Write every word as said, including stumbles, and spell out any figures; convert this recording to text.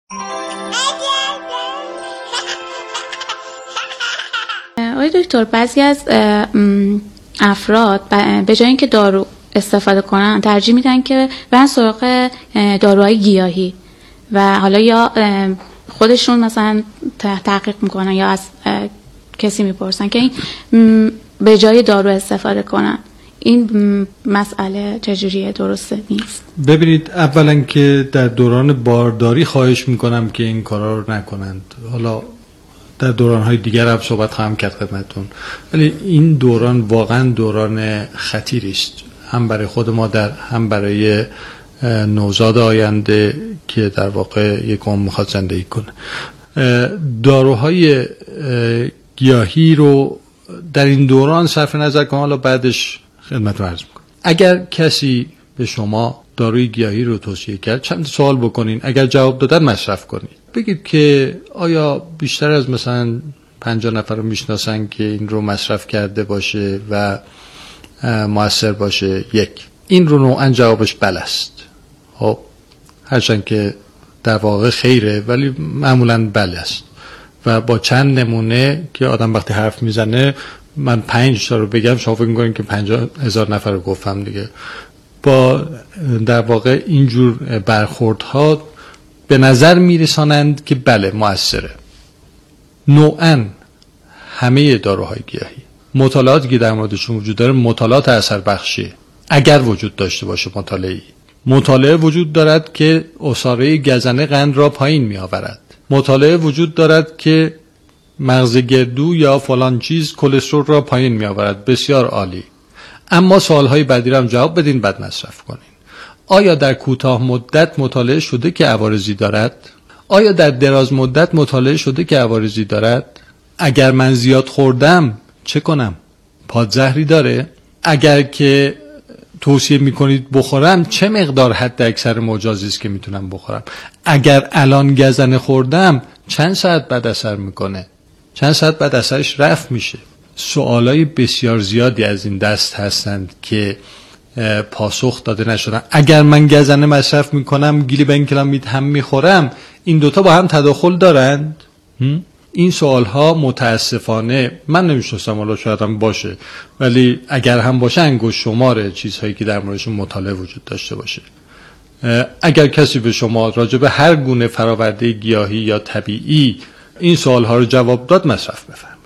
آقای دکتر، بعضی از افراد به جای اینکه دارو استفاده کنن ترجیح میدن که برن سراغ داروهای گیاهی و حالا یا خودشون مثلا تحقیق میکنن یا از کسی میپرسن که این به جای دارو استفاده کنن. این مسئله چجوریه؟ درسته نیست؟ ببینید، اولا که در دوران بارداری خواهش میکنم که این کارا رو نکنند. حالا در دوران‌های دیگر هم صحبت خواهم کرد خدمتتون، ولی این دوران واقعا دوران خطیری است، هم برای خود مادر هم برای نوزاد آینده که در واقع یک عمر میخواد زندگی کنه. داروهای گیاهی رو در این دوران صرف نظر کنم، حالا بعدش خدمتتون عرض میکنم. اگر کسی به شما داروی گیاهی رو توصیه کرد، چند سوال بکنین، اگر جواب دادن مصرف کنید. بگید که آیا بیشتر از مثلا پنجاه نفر رو میشناسن که این رو مصرف کرده باشه و مؤثر باشه؟ یک، این رو نوعا جوابش بله است. خب هرچند که در واقع خیره، ولی معمولا بله است. و با چند نمونه که آدم وقتی حرف میزنه، من پنج تا رو بگم شما فکر می‌کنین که پنجاه هزار نفر رو گفتم دیگه. با در واقع اینجور برخوردها به نظر میرسانند که بله مؤثره. نوعاً همه داروهای گیاهی، مطالعاتی که در موردشون وجود داره مطالعات اثر بخشی، اگر وجود داشته باشه مطالعه‌ای. مطالعه وجود دارد که عصاره گزنه قند را پایین می آورد. مطالعه وجود دارد که مغز گردو یا فلان چیز کلسترول را پایین می آورد. بسیار عالی. اما سوالهای بعدی را هم جواب بدین، بعد مصرف کنین. آیا در کوتاه مدت مطالعه شده که عوارضی دارد؟ آیا در دراز مدت مطالعه شده که عوارضی دارد؟ اگر من زیاد خوردم چه کنم؟ پادزهری داره؟ اگر که توصیه میکنید بخورم، چه مقدار حد اکثر مجازی است که میتونم بخورم؟ اگر الان گزنه خوردم چند ساعت بعد اثر میکنه؟ چند ساعت بعد اثرش رفت میشه؟ سوالای بسیار زیادی از این دست هستند که پاسخ داده نشدن. اگر من گزنه مصرف میکنم گلیبنکلامید هم میخورم، این دوتا با هم تداخل دارند؟ این سوال ها متاسفانه من نمیشناسم، حالا شاید هم باشه، ولی اگر هم باشه انگشت شماره چیزهایی که در موردشون مطالعه وجود داشته باشه. اگر کسی به شما راجع به هر گونه فراورده گیاهی یا طبیعی این سوال ها رو جواب داد، مصرف بفرمایید.